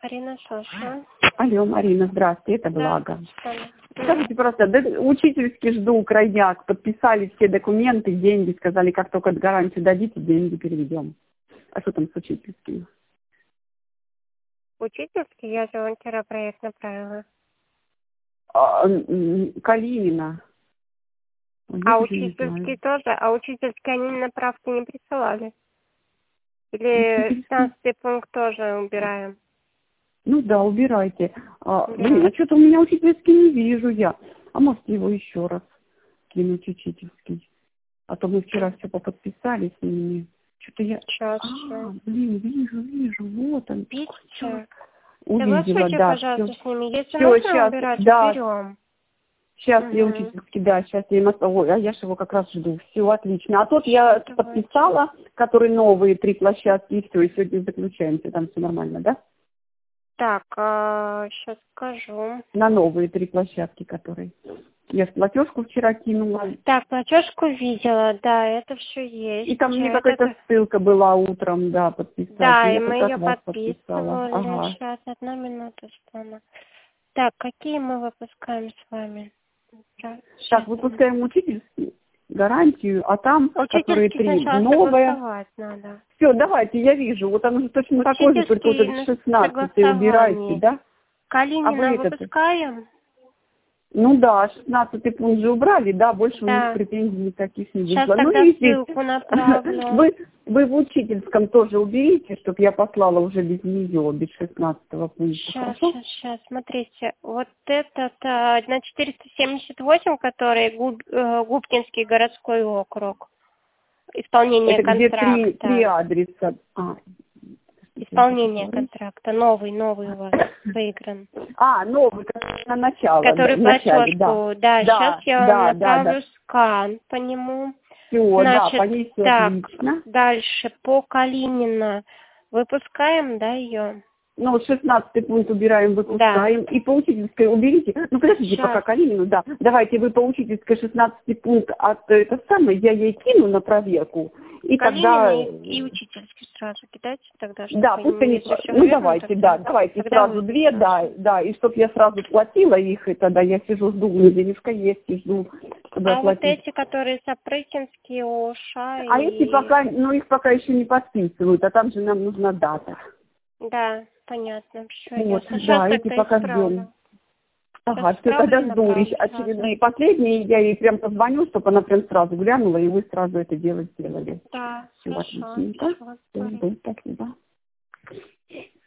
Арина, слушаю. Алло, Марина, здравствуйте, это Да. Блага. Скажите просто, да, учительский жду крайняк, подписали все документы, деньги, сказали, как только гарантию дадите, деньги переведем. А что там с учительским? Учительский, я же вам вчера проект направила. Калинина. А учительский тоже? А учительский они на правки не присылали? Или 16 пункт тоже убираем? Ну да, убирайте. Блин, а что-то у меня учительский не вижу я. А может его еще раз кинуть учительский? А то мы вчера все поподписали с ними. Что-то я... Сейчас. Блин, вижу, вот он. Видите? Увидела, Согласуйте, да. пожалуйста, с ними. Если Всё, нужно щас, убирать, да. уберем. Сейчас я учительский, да, сейчас я им ой, а я же его как раз жду. Все, отлично. А тот я подписала, который новые 3 площадки, и все, и сегодня заключаемся, там все нормально, да? Так, сейчас скажу. На новые 3 площадки, которые. Я платежку вчера кинула. Так, платежку видела, да, это все есть. И там мне какая-то ссылка была утром, да, подписать. Да, и я мы ее подписывали. Ага. Сейчас, 1 минуту, что она. Так, какие мы выпускаем с вами? Так, выпускаем учительский, гарантию, а там, которые 3 новые. Надо. Все, давайте, я вижу. Вот оно же точно такой же, только вот этот 16 убирайте, да? Калинина выпускаем? Ну да, 16-й пункт же убрали, да, больше у них претензий никаких не вышло. Сейчас тогда ссылку направлю. Вы в учительском тоже уберите, чтобы я послала уже без нее, без 16-го пункта. Сейчас, смотрите, вот этот на 478, который Губкинский городской округ, исполнение контракта. Это где 3 адреса. Исполнение контракта, новый у вас выигран. Новый, на начало. Который платежку, да, сейчас я вам направлю скан по нему. Все, значит, по ней все так, отлично. Дальше по Калинина выпускаем, да, ее? Ну, 16-й пункт убираем, выпускаем. Да. И по учительской уберите. Ну, подождите, пока Калинину, да. Давайте вы по учительской 16-й пункт от это самое, я ей кину на проверку. И тогда... и учительский сразу кидайте тогда. Да, пусть они... Ну, давайте, давайте сразу 2, да, и чтобы я сразу платила их, и тогда я сижу, жду, у меня денежка есть, и жду, чтобы оплатить. Вот эти, которые Сапрыкинские, Оша А эти пока, их пока еще не подписывают, а там же нам нужна дата. Да, понятно. Все, вот, да, эти пока ждем. Ага, все, тогда жду очередные последние, я ей прям позвоню, чтобы она прям сразу глянула, и вы сразу это дело сделали. Да, все, хорошо. отличненько. Спасибо.